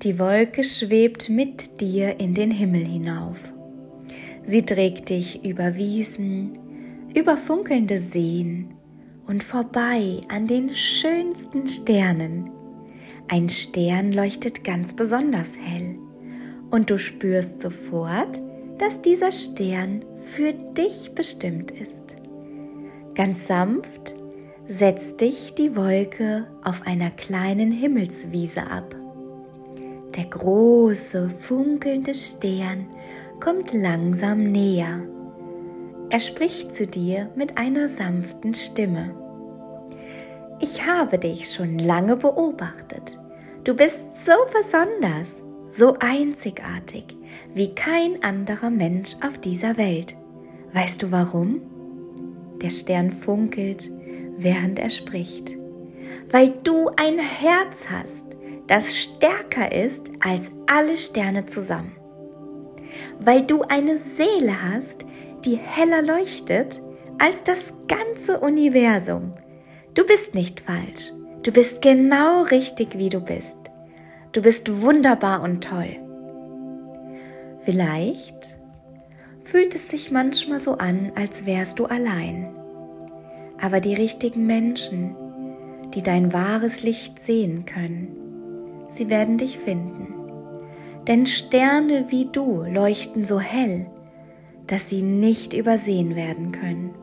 Die Wolke schwebt mit dir in den Himmel hinauf. Sie trägt dich über Wiesen, über funkelnde Seen und vorbei an den schönsten Sternen. Ein Stern leuchtet ganz besonders hell und du spürst sofort, dass dieser Stern für dich bestimmt ist. Ganz sanft setzt dich die Wolke auf einer kleinen Himmelswiese ab. Der große, funkelnde Stern kommt langsam näher. Er spricht zu dir mit einer sanften Stimme. Ich habe dich schon lange beobachtet. Du bist so besonders, so einzigartig wie kein anderer Mensch auf dieser Welt. Weißt du warum? Der Stern funkelt, während er spricht. Weil du ein Herz hast, das stärker ist als alle Sterne zusammen. Weil du eine Seele hast, die heller leuchtet als das ganze Universum. Du bist nicht falsch. Du bist genau richtig, wie du bist. Du bist wunderbar und toll. Vielleicht fühlt es sich manchmal so an, als wärst du allein. Aber die richtigen Menschen, die dein wahres Licht sehen können, sie werden dich finden. Denn Sterne wie du leuchten so hell, dass sie nicht übersehen werden können.